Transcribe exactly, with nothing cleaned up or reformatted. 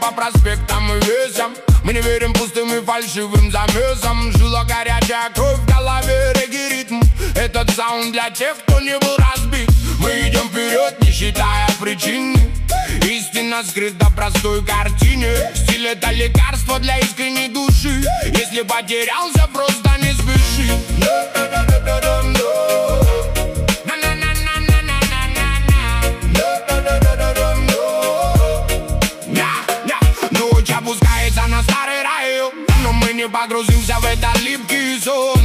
по проспектам и весям. Мы не верим пустым и фальшивым замесам. Жила горячая кровь, в голове регги-ритм. Этот саунд для тех, кто не был разбит. Мы идем вперед, не считая причин. Истина скрыта в простой картине. Стиль — это лекарство для искренней души. Если потерялся, просто не спеши. Ночь опускается на старый район, но мы не погрузимся в этот липкий сон.